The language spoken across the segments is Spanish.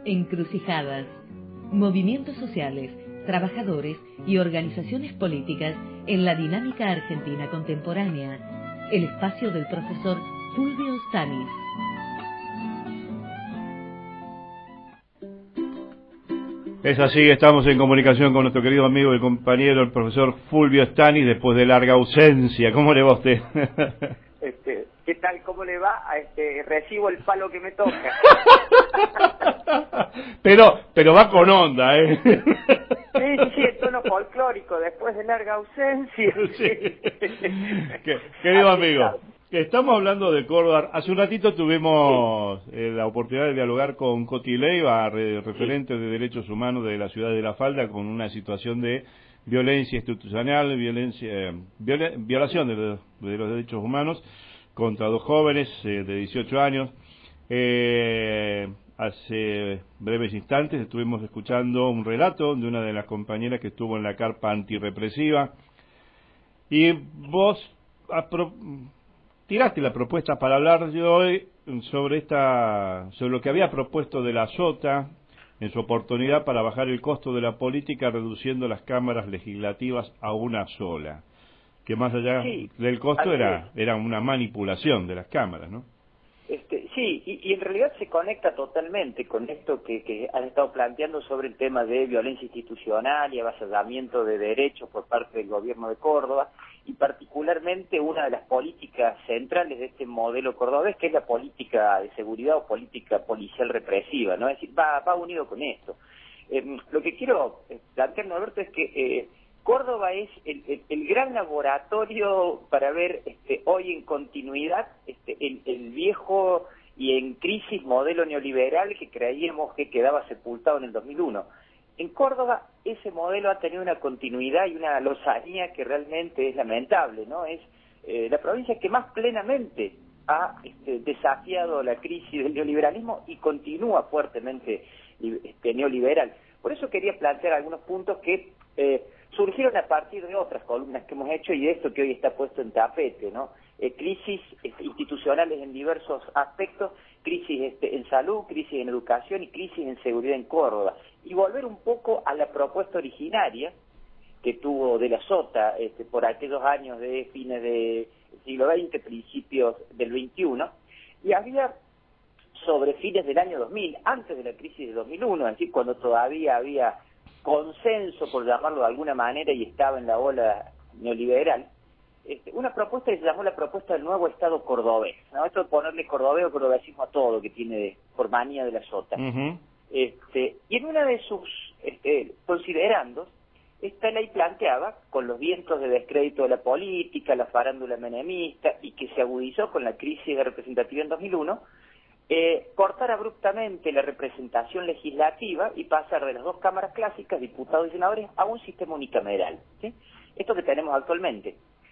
Encrucijadas. Movimientos sociales, trabajadores y organizaciones políticas en la dinámica argentina contemporánea. El espacio del profesor Fulvio Stanis. Es así, estamos en comunicación con nuestro querido amigo y compañero, el profesor Fulvio Stanis, después de larga ausencia. ¿Cómo le va a usted? ¿Qué tal? ¿Cómo le va? Recibo el palo que me toca. pero va con onda, ¿eh? Sí, el tono folclórico, después de larga ausencia. Sí. Querido amigo, estamos hablando de Córdoba. Hace un ratito tuvimos la oportunidad de dialogar con Coti Leiva, referente de derechos humanos de la ciudad de La Falda, con una situación de violencia institucional, violación de los derechos humanos contra dos jóvenes de 18 años. Hace breves instantes estuvimos escuchando un relato de una de las compañeras que estuvo en la carpa antirrepresiva, y vos tiraste la propuesta para hablar de hoy sobre lo que había propuesto de la Sota en su oportunidad para bajar el costo de la política, reduciendo las cámaras legislativas a una sola, que más allá del costo era una manipulación de las cámaras, ¿no? Sí, y en realidad se conecta totalmente con esto que han estado planteando sobre el tema de violencia institucional y avasallamiento de derechos por parte del gobierno de Córdoba, y particularmente una de las políticas centrales de este modelo cordobés, que es la política de seguridad o política policial represiva, ¿no? Es decir, va unido con esto. Lo que quiero plantear, Norberto, es que Córdoba es el gran laboratorio para ver hoy en continuidad el viejo y en crisis modelo neoliberal que creíamos que quedaba sepultado en el 2001. En Córdoba ese modelo ha tenido una continuidad y una lozanía que realmente es lamentable, ¿no? Es la provincia que más plenamente ha desafiado la crisis del neoliberalismo y continúa fuertemente neoliberal. Por eso quería plantear algunos puntos que surgieron a partir de otras columnas que hemos hecho y de esto que hoy está puesto en tapete, ¿no? Crisis institucionales en diversos aspectos, crisis en salud, crisis en educación y crisis en seguridad en Córdoba. Y volver un poco a la propuesta originaria que tuvo de la Sota por aquellos años de fines del siglo XX, principios del XXI, y había sobre fines del año 2000, antes de la crisis de 2001, es decir, cuando todavía había consenso, por llamarlo de alguna manera, y estaba en la ola neoliberal, una propuesta que se llamó la propuesta del nuevo Estado cordobés, ¿no? Esto de ponerle cordobés o cordobesismo a todo que tiene por manía de la Sota. Uh-huh. Y en una de sus considerandos, esta ley planteaba, con los vientos de descrédito de la política, la farándula menemista, y que se agudizó con la crisis de representatividad en 2001, cortar abruptamente la representación legislativa y pasar de las dos cámaras clásicas, diputados y senadores, a un sistema unicameral, ¿sí? Esto que tenemos actualmente.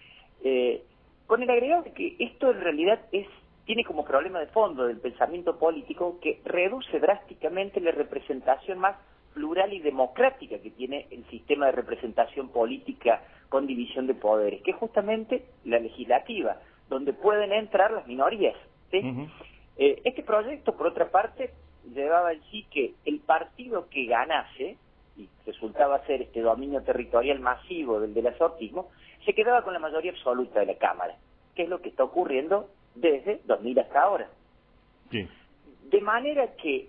Con el agregado de que esto en realidad tiene como problema de fondo del pensamiento político que reduce drásticamente la representación más plural y democrática que tiene el sistema de representación política con división de poderes, que es justamente la legislativa, donde pueden entrar las minorías, ¿sí? Uh-huh. Este proyecto, por otra parte, llevaba en sí que el partido que ganase, y resultaba ser este dominio territorial masivo del asortismo, se quedaba con la mayoría absoluta de la Cámara, que es lo que está ocurriendo desde 2000 hasta ahora. Sí. De manera que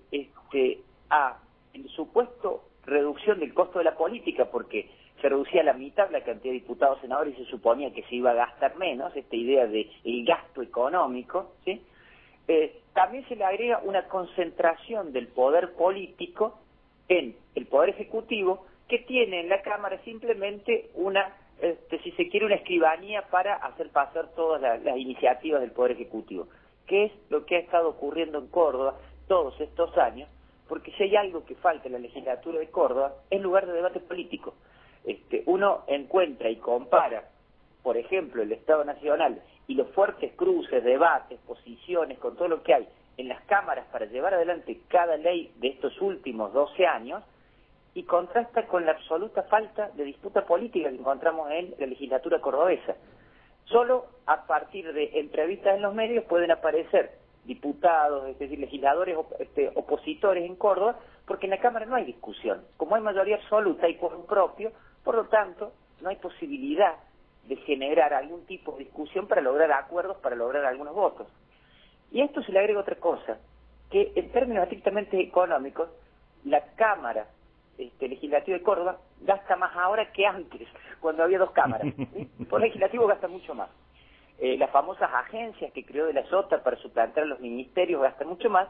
el supuesto reducción del costo de la política, porque se reducía a la mitad la cantidad de diputados y senadores y se suponía que se iba a gastar menos, esta idea de el gasto económico, ¿sí? También se le agrega una concentración del poder político en el poder ejecutivo, que tiene en la Cámara simplemente si se quiere, una escribanía para hacer pasar todas las iniciativas del poder ejecutivo, que es lo que ha estado ocurriendo en Córdoba todos estos años, porque si hay algo que falta en la legislatura de Córdoba, es lugar de debate político. Uno encuentra y compara, por ejemplo, el Estado Nacional y los fuertes cruces, debates, posiciones, con todo lo que hay en las cámaras para llevar adelante cada ley de estos últimos 12 años, y contrasta con la absoluta falta de disputa política que encontramos en la legislatura cordobesa. Solo a partir de entrevistas en los medios pueden aparecer diputados, es decir, legisladores opositores en Córdoba, porque en la Cámara no hay discusión. Como hay mayoría absoluta y quórum propio, por lo tanto, no hay posibilidad de generar algún tipo de discusión para lograr acuerdos, para lograr algunos votos. Y a esto se le agrega otra cosa, que en términos estrictamente económicos, la Cámara Legislativa de Córdoba gasta más ahora que antes, cuando había dos cámaras. ¿Sí? El Poder Legislativo gasta mucho más. Las famosas agencias que creó de la Sota para suplantar a los ministerios gastan mucho más,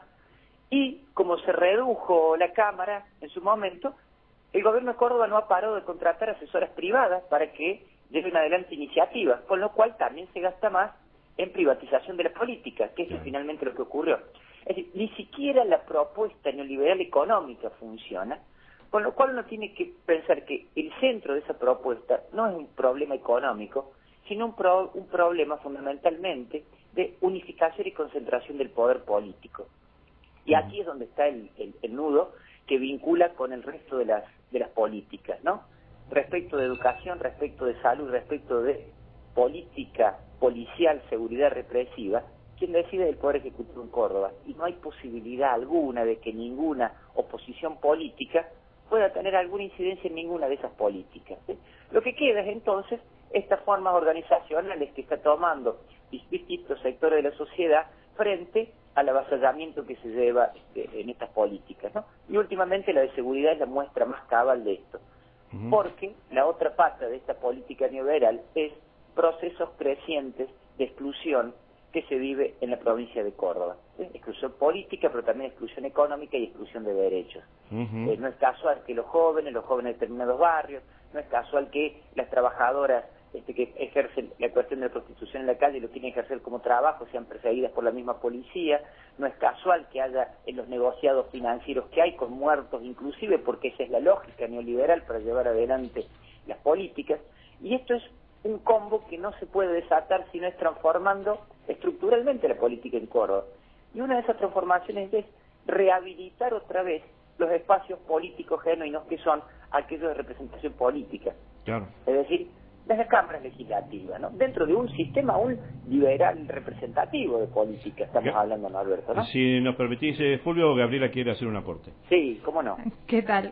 y como se redujo la Cámara en su momento, el gobierno de Córdoba no ha parado de contratar asesoras privadas para que lleven adelante iniciativas, con lo cual también se gasta más en privatización de la política, que es finalmente lo que ocurrió. Es decir, ni siquiera la propuesta neoliberal económica funciona, con lo cual uno tiene que pensar que el centro de esa propuesta no es un problema económico, sino un problema fundamentalmente de unificación y concentración del poder político. Y aquí es donde está el nudo que vincula con el resto de las políticas, ¿no? Respecto de educación, respecto de salud, respecto de política policial, seguridad represiva, quien decide es el Poder Ejecutivo en Córdoba. Y no hay posibilidad alguna de que ninguna oposición política pueda tener alguna incidencia en ninguna de esas políticas, ¿sí? Lo que queda es entonces estas formas organizacionales que está tomando distintos sectores de la sociedad frente al avasallamiento que se lleva en estas políticas, ¿no? Y últimamente la de seguridad es la muestra más cabal de esto, porque la otra pata de esta política neoliberal es procesos crecientes de exclusión que se vive en la provincia de Córdoba. Exclusión política, pero también exclusión económica y exclusión de derechos. No es casual que los jóvenes de determinados barrios, no es casual que las trabajadoras que ejercen la cuestión de la prostitución en la calle y lo quieren ejercer como trabajo, sean perseguidas por la misma policía. No es casual que haya en los negociados financieros que hay, con muertos inclusive, porque esa es la lógica neoliberal para llevar adelante las políticas. Y esto es un combo que no se puede desatar si no es transformando estructuralmente la política en Córdoba. Y una de esas transformaciones es rehabilitar otra vez los espacios políticos genuinos que son aquellos de representación política. Claro. Es decir, las cámaras legislativas, ¿no? Dentro de un sistema aún liberal representativo de política, estamos hablando, ¿no, Alberto? ¿No? Si nos permitís, Fulvio, Gabriela quiere hacer un aporte. Sí, cómo no. ¿Qué tal?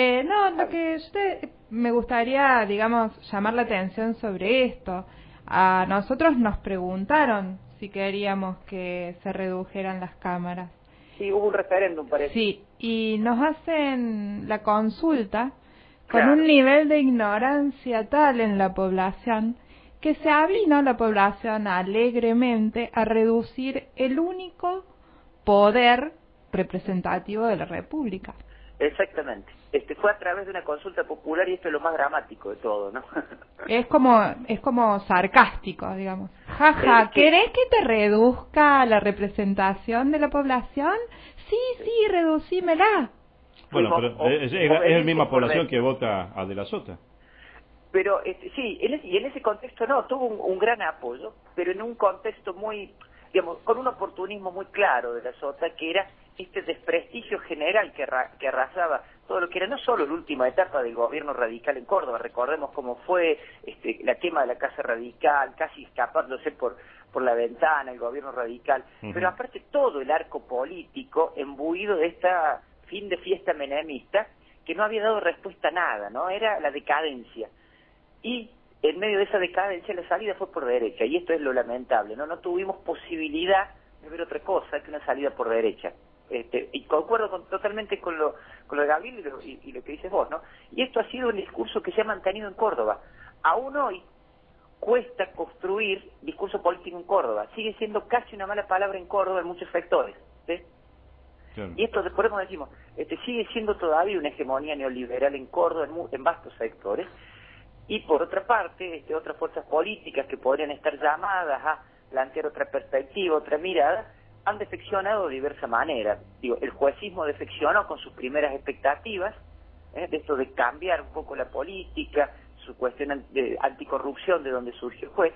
Lo que me gustaría, digamos, llamar la atención sobre esto. A nosotros nos preguntaron si queríamos que se redujeran las cámaras. Sí, hubo un referéndum, parece. Sí, y nos hacen la consulta con Claro. un nivel de ignorancia tal en la población que se avino la población alegremente a reducir el único poder representativo de la República. Exactamente. Fue a través de una consulta popular y esto es lo más dramático de todo, ¿no? Es como sarcástico, digamos. Jaja, ¿querés que te reduzca la representación de la población? Sí, reducímela. Bueno, pero es la misma población que vota a De la Sota. Pero sí, y en ese contexto no, tuvo un gran apoyo, pero en un contexto muy, digamos, con un oportunismo muy claro de la Sota, que era este desprestigio general que arrasaba todo lo que era no solo la última etapa del gobierno radical en Córdoba. Recordemos cómo fue la quema de la Casa Radical, casi escapándose por la ventana el gobierno radical, pero aparte todo el arco político embuido de esta fin de fiesta menemista que no había dado respuesta a nada, ¿no? Era la decadencia. Y en medio de esa decadencia la salida fue por derecha, y esto es lo lamentable, ¿no? No tuvimos posibilidad de ver otra cosa que una salida por derecha. Y concuerdo totalmente con lo de Gabriel y lo que dices vos, ¿no? Y esto ha sido un discurso que se ha mantenido en Córdoba. Aún hoy cuesta construir discurso político en Córdoba. Sigue siendo casi una mala palabra en Córdoba en muchos sectores, ¿sí? Claro. Y esto, por eso decimos, sigue siendo todavía una hegemonía neoliberal en Córdoba en vastos sectores. Y por otra parte, otras fuerzas políticas que podrían estar llamadas a plantear otra perspectiva, otra mirada, han defeccionado de diversa manera. Digo, el juecismo defeccionó con sus primeras expectativas, de esto de cambiar un poco la política, su cuestión de anticorrupción de donde surgió el juez,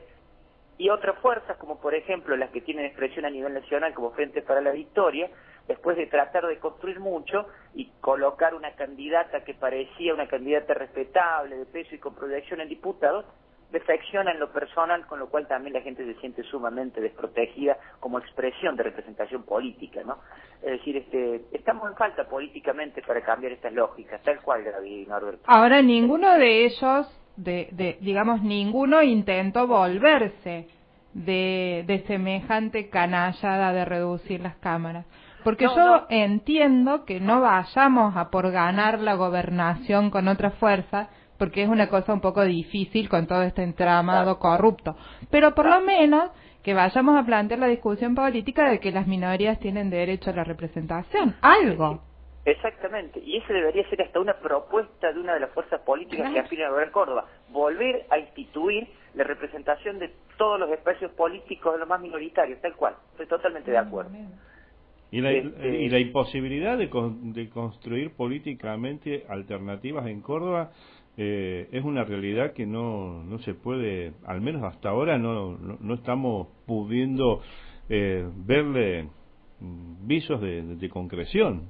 y otras fuerzas, como por ejemplo las que tienen expresión a nivel nacional, como Frente para la Victoria, después de tratar de construir mucho y colocar una candidata que parecía una candidata respetable, de peso y con proyección en diputados, defecciona en lo personal, con lo cual también la gente se siente sumamente desprotegida como expresión de representación política, ¿no? Es decir, estamos en falta políticamente para cambiar estas lógicas, tal cual, Gaby, Norberto. Ahora, ninguno de ellos, digamos, ninguno intentó volverse de semejante canallada de reducir las cámaras. Porque yo entiendo que no vayamos a por ganar la gobernación con otra fuerza, porque es una cosa un poco difícil con todo este entramado corrupto. Pero por lo menos que vayamos a plantear la discusión política de que las minorías tienen derecho a la representación. Algo. Exactamente, y ese debería ser hasta una propuesta de una de las fuerzas políticas que aspiran a gobernar Córdoba, volver a instituir la representación de todos los espacios políticos de los más minoritarios, tal cual, estoy totalmente de acuerdo. Y la imposibilidad de construir políticamente alternativas en Córdoba es una realidad que no se puede, al menos hasta ahora no estamos pudiendo verle visos de concreción.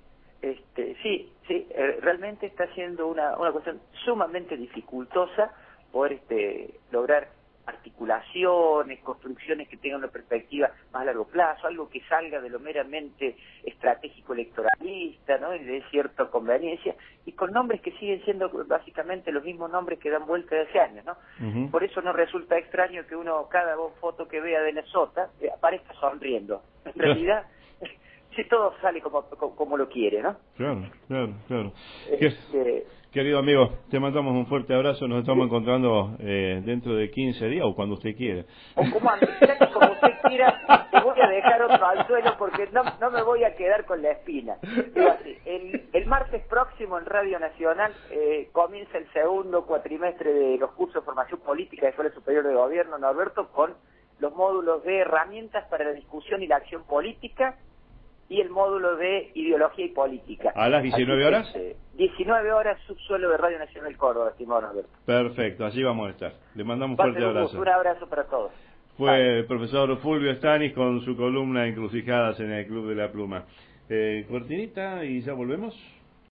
Sí, realmente está siendo una cuestión sumamente dificultosa poder lograr articulaciones, construcciones que tengan una perspectiva más a largo plazo, algo que salga de lo meramente estratégico electoralista, ¿no? Y de cierta conveniencia, y con nombres que siguen siendo básicamente los mismos nombres que dan vuelta de hace años, ¿no? Uh-huh. Por eso no resulta extraño que uno, cada foto que vea de la Sota, aparezca sonriendo. En realidad, si todo sale como lo quiere, ¿no? Claro. Querido amigo, te mandamos un fuerte abrazo, nos estamos encontrando dentro de 15 días o cuando usted quiera. O como usted quiera, te voy a dejar otro al suelo porque no me voy a quedar con la espina. El martes próximo en Radio Nacional comienza el segundo cuatrimestre de los cursos de formación política de Escuela Superior de Gobierno, Norberto, con los módulos de herramientas para la discusión y la acción política y el módulo de ideología y política. ¿A las 19 horas? 19 horas, subsuelo de Radio Nacional Córdoba, estimado Norberto. Perfecto, allí vamos a estar. Le mandamos un fuerte abrazo. Un abrazo para todos. Fue el profesor Fulvio Stanis con su columna Encrucijadas en el Club de la Pluma. Cortinita y ya volvemos.